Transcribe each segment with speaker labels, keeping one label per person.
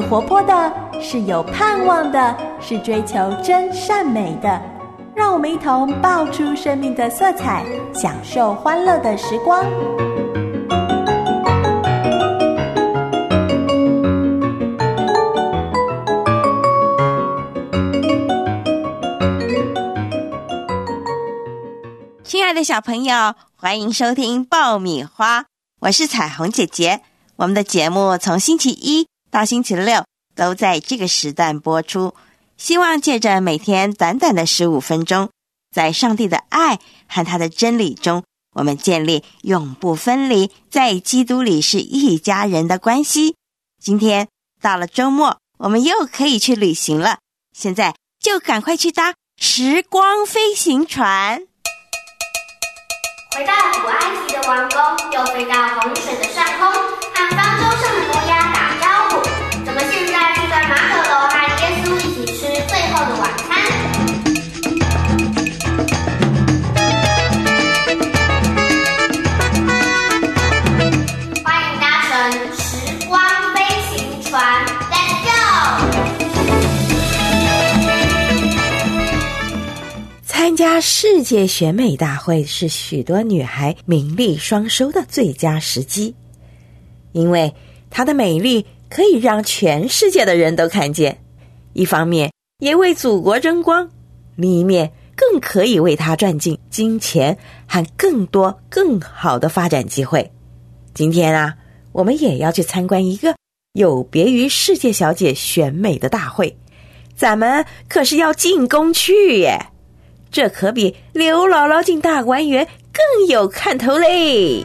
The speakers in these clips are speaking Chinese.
Speaker 1: 活泼的，是有盼望的，是追求真善美的。让我们一同爆出生命的色彩，享受欢乐的时光。
Speaker 2: 亲爱的小朋友，欢迎收听爆米花，我是彩虹姐姐。我们的节目从星期一到星期六都在这个时段播出，希望借着每天短短的15分钟，在上帝的爱和他的真理中，我们建立永不分离，在基督里是一家人的关系。今天到了周末，我们又可以去旅行了，现在就赶快去搭时光飞行船。
Speaker 3: 回到古埃及的王宫，又飞到洪水的上空，和方舟上的摩押打招呼。怎么现在住在马可楼和耶稣一起吃最后的晚餐？欢迎搭乘时光飞行船 ，Let's go！
Speaker 4: 参加世界选美大会是许多女孩名利双收的最佳时机，因为她的美丽可以让全世界的人都看见，一方面也为祖国争光，另一面更可以为她赚进金钱和更多更好的发展机会。今天啊，我们也要去参观一个有别于世界小姐选美的大会，咱们可是要进宫去耶！这可比刘姥姥进大观园更有看头嘞！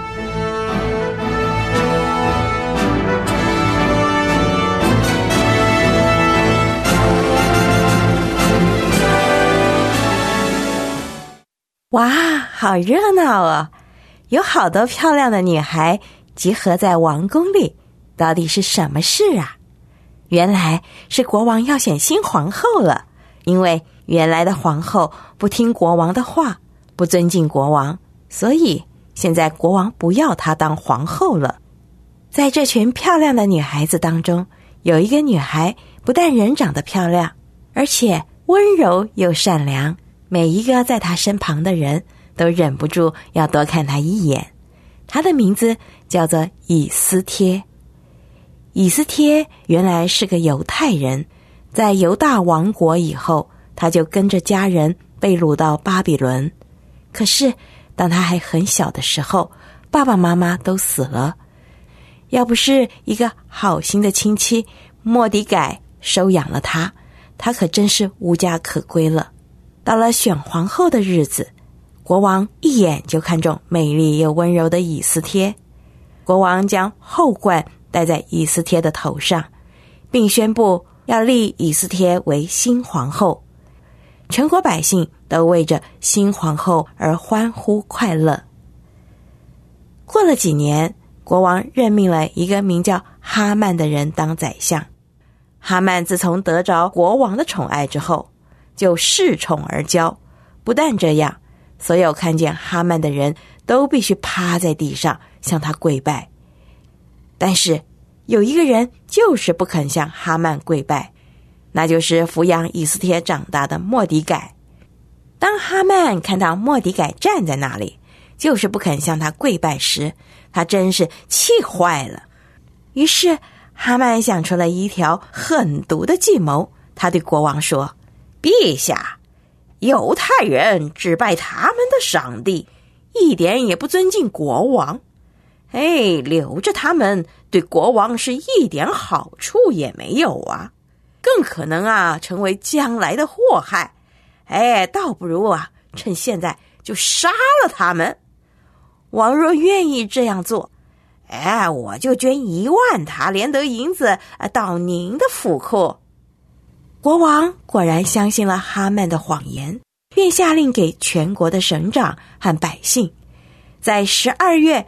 Speaker 4: 哇，好热闹哦！有好多漂亮的女孩集合在王宫里，到底是什么事啊？原来是国王要选新皇后了，因为原来的皇后不听国王的话，不尊敬国王，所以现在国王不要她当皇后了。在这群漂亮的女孩子当中，有一个女孩不但人长得漂亮，而且温柔又善良，每一个在她身旁的人都忍不住要多看她一眼。她的名字叫做以斯帖。以斯帖原来是个犹太人，在犹大王国以后，他就跟着家人被掳到巴比伦。可是当他还很小的时候，爸爸妈妈都死了，要不是一个好心的亲戚末底改收养了他，他可真是无家可归了。到了选皇后的日子，国王一眼就看中美丽又温柔的以斯帖。国王将后冠戴在以斯帖的头上，并宣布要立以斯帖为新皇后。全国百姓都为着新皇后而欢呼快乐。过了几年，国王任命了一个名叫哈曼的人当宰相。哈曼自从得着国王的宠爱之后，就恃宠而骄。不但这样，所有看见哈曼的人都必须趴在地上向他跪拜。但是有一个人就是不肯向哈曼跪拜，那就是抚养以斯帖长大的末底改。当哈曼看到末底改站在那里，就是不肯向他跪拜时，他真是气坏了。于是哈曼想出了一条狠毒的计谋，他对国王说：陛下，犹太人只拜他们的上帝，一点也不尊敬国王。留着他们对国王是一点好处也没有啊，更可能成为将来的祸害。倒不如趁现在就杀了他们。王若愿意这样做，我就捐1万塔连得银子到您的府库。国王果然相信了哈曼的谎言，便下令给全国的省长和百姓，在12月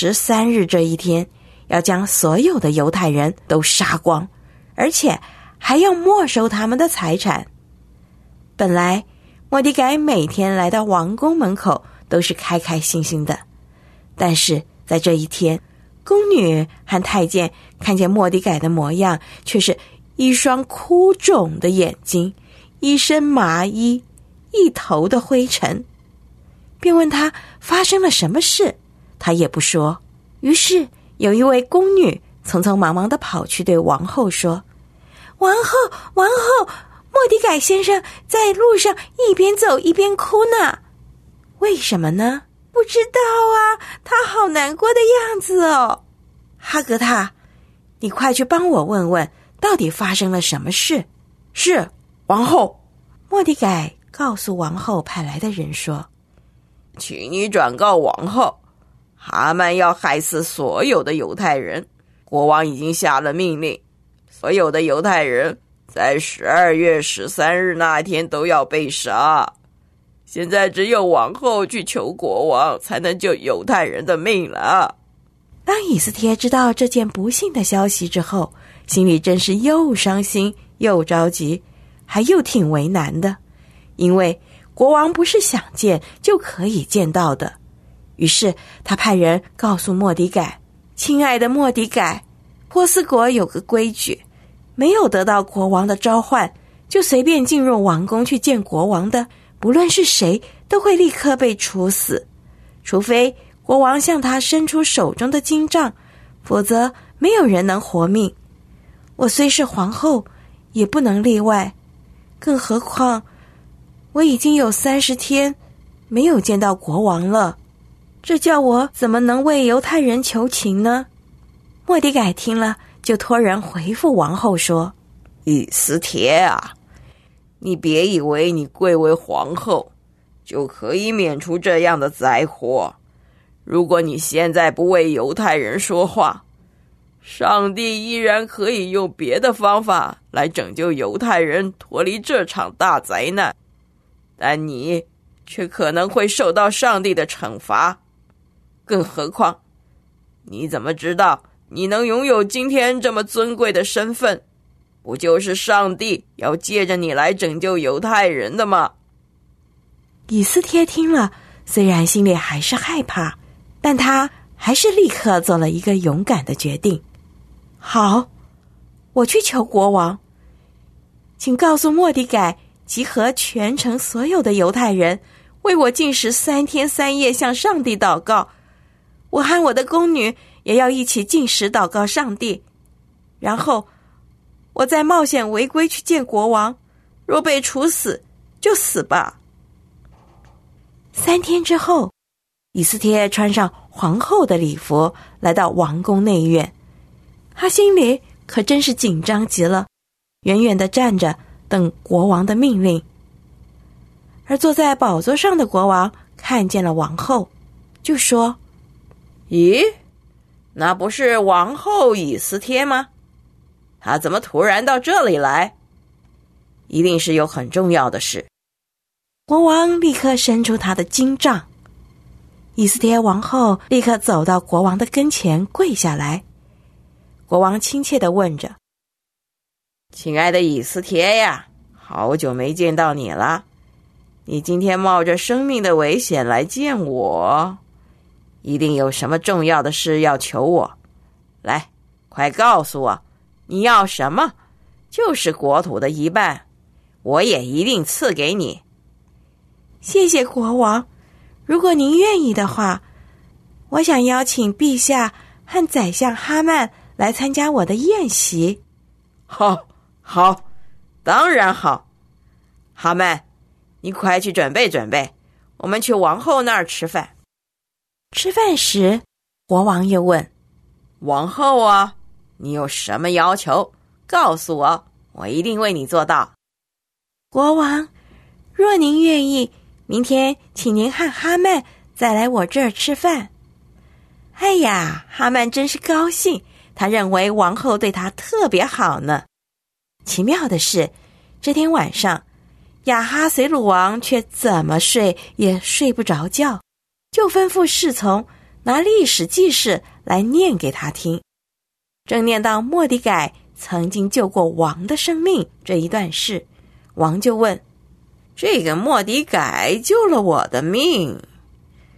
Speaker 4: 13日这一天，要将所有的犹太人都杀光，而且还要没收他们的财产。本来末底改每天来到王宫门口都是开开心心的，但是在这一天， 宫女和太监看见末底改的模样，却是一双哭肿的眼睛，一身麻衣，一头的灰尘，便问他发生了什么事，他也不说。于是有一位宫女匆匆忙忙地跑去对王后说：王后，末底改先生在路上一边走一边哭呢。为什么呢？不知道啊，他好难过的样子哦。哈格塔，你快去帮我问问，到底发生了什么事？
Speaker 5: 是，王后。
Speaker 4: 末底改告诉王后派来的人说：
Speaker 5: 请你转告王后，哈曼要害死所有的犹太人，国王已经下了命令，所有的犹太人在12月13日那天都要被杀。现在只有王后去求国王，才能救犹太人的命了。
Speaker 4: 当以斯帖知道这件不幸的消息之后，心里真是又伤心又着急，还又挺为难的，因为国王不是想见就可以见到的。于是他派人告诉末底改：亲爱的末底改，波斯国有个规矩，没有得到国王的召唤就随便进入王宫去见国王的，不论是谁都会立刻被处死，除非国王向他伸出手中的金杖，否则没有人能活命。我虽是皇后，也不能例外，更何况我已经有30天没有见到国王了，这叫我怎么能为犹太人求情呢？末底改听了，就托人回复王后说：
Speaker 5: 以斯帖啊，你别以为你贵为皇后就可以免除这样的灾祸。如果你现在不为犹太人说话，上帝依然可以用别的方法来拯救犹太人脱离这场大灾难，但你却可能会受到上帝的惩罚。更何况，你怎么知道你能拥有今天这么尊贵的身份？不就是上帝要借着你来拯救犹太人的吗？
Speaker 4: 以斯帖听了，虽然心里还是害怕，但他还是立刻做了一个勇敢的决定。好，我去求国王，请告诉末底改集合全城所有的犹太人，为我禁食3天3夜向上帝祷告。我和我的宫女也要一起禁食祷告上帝，然后我再冒险违规去见国王，若被处死就死吧。3天之后，以斯帖穿上皇后的礼服来到王宫内院，他心里可真是紧张极了，远远地站着等国王的命令。而坐在宝座上的国王看见了王后，就说：
Speaker 5: 咦，那不是王后以斯帖吗？她怎么突然到这里来？一定是有很重要的事。
Speaker 4: 国王立刻伸出他的金杖，以斯帖王后立刻走到国王的跟前跪下来。国王亲切地问着：
Speaker 5: 亲爱的以斯帖呀，好久没见到你了，你今天冒着生命的危险来见我，一定有什么重要的事要求我。来，快告诉我，你要什么？就是国土的一半，我也一定赐给你。
Speaker 4: 谢谢国王，如果您愿意的话，我想邀请陛下和宰相哈曼来参加我的宴席。
Speaker 5: 好，当然好。哈曼，你快去准备准备，我们去王后那儿吃饭。
Speaker 4: 吃饭时，国王又问：
Speaker 5: 王后啊，你有什么要求？告诉我，我一定为你做到。
Speaker 4: 国王，若您愿意，明天请您和哈曼再来我这儿吃饭。哎呀，哈曼真是高兴，他认为王后对他特别好呢。奇妙的是，这天晚上，亚哈随鲁王却怎么睡也睡不着觉，就吩咐侍从拿历史记事来念给他听。正念到末底改曾经救过王的生命这一段事，王就问：
Speaker 5: 这个末底改救了我的命，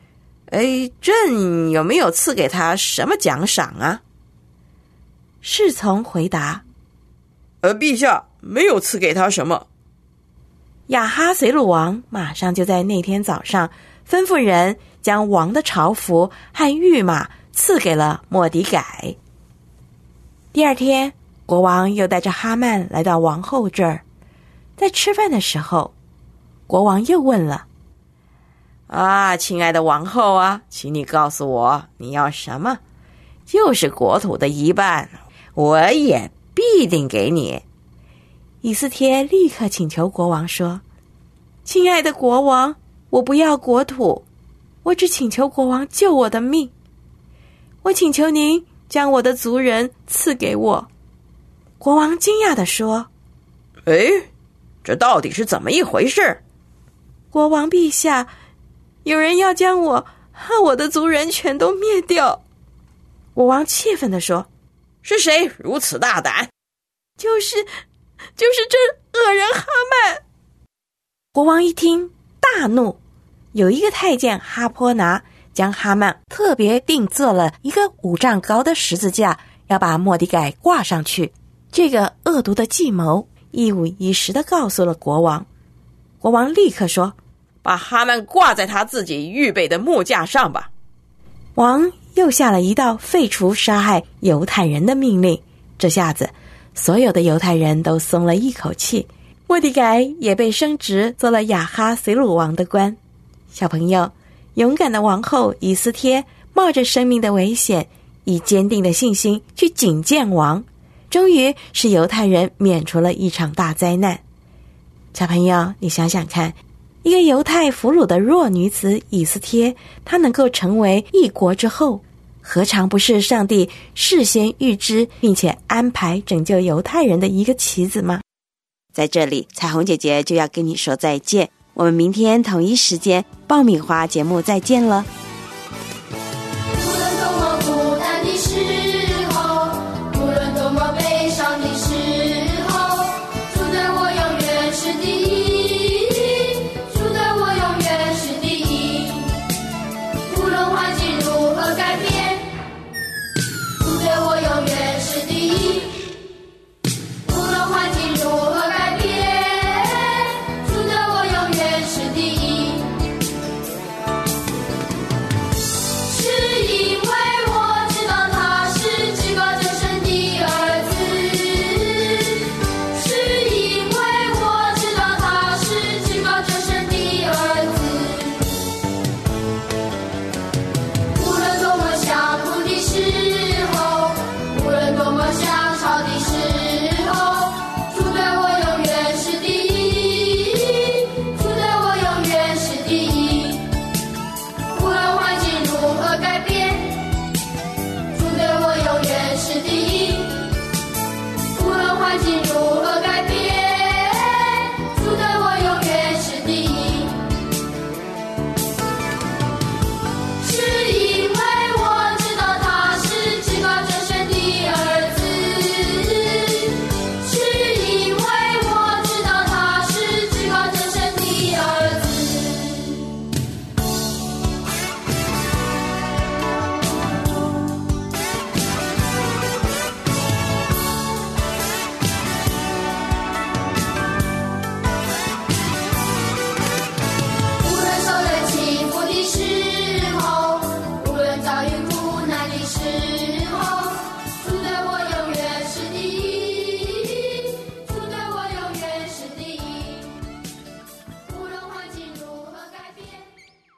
Speaker 5: 朕有没有赐给他什么奖赏啊？
Speaker 4: 侍从回答：
Speaker 5: 陛下没有赐给他什么。
Speaker 4: 亚哈随鲁王马上就在那天早上吩咐人将王的朝服和御马赐给了末底改。第二天，国王又带着哈曼来到王后这儿。在吃饭的时候，国王又问了：
Speaker 5: 亲爱的王后啊，请你告诉我你要什么，就是国土的一半，我也必定给你。
Speaker 4: 以斯帖立刻请求国王说：亲爱的国王，我不要国土，我只请求国王救我的命。我请求您将我的族人赐给我。国王惊讶地说：
Speaker 5: 这到底是怎么一回事？
Speaker 4: 国王陛下，有人要将我和我的族人全都灭掉。国王气愤地说：
Speaker 5: 是谁如此大胆？
Speaker 4: 就是这恶人哈曼。国王一听大怒，有一个太监哈波拿将哈曼特别定做了一个5丈高的十字架，要把末底改挂上去。这个恶毒的计谋一五一十地告诉了国王。国王立刻说：
Speaker 5: 把哈曼挂在他自己预备的木架上吧。
Speaker 4: 王又下了一道废除杀害犹太人的命令。这下子所有的犹太人都松了一口气，末底改也被升职做了亚哈随鲁王的官。小朋友，勇敢的王后以斯帖冒着生命的危险，以坚定的信心去警戒王，终于使犹太人免除了一场大灾难。小朋友，你想想看，一个犹太俘虏的弱女子以斯帖，她能够成为一国之后，何尝不是上帝事先预知并且安排拯救犹太人的一个棋子吗？
Speaker 2: 在这里，彩虹姐姐就要跟你说再见，我们明天同一时间爆米花节目再见了。
Speaker 3: 无论多么孤单的时候，无论多么悲伤的时候，主对我永远是第一，主对我永远是第一。无论环境如何改变，主对我永远是第一。无论环境如何改变，主对我永远是第一。是因为我知道他是至高真神的儿子，是因为我知道他是至高真神的儿子。无论多么想哭的时候，无论多么想吵的时候，主对我永远是第一，主对我永远是第一。无论环境如何改变，主对我永远是第一。无论环境如何改变，主对我永远是第一。是因为我知道他是至高真神的儿子，是因为我知道他是至高真神的儿子。无论受人欺负的时候，无论遭遇苦难的时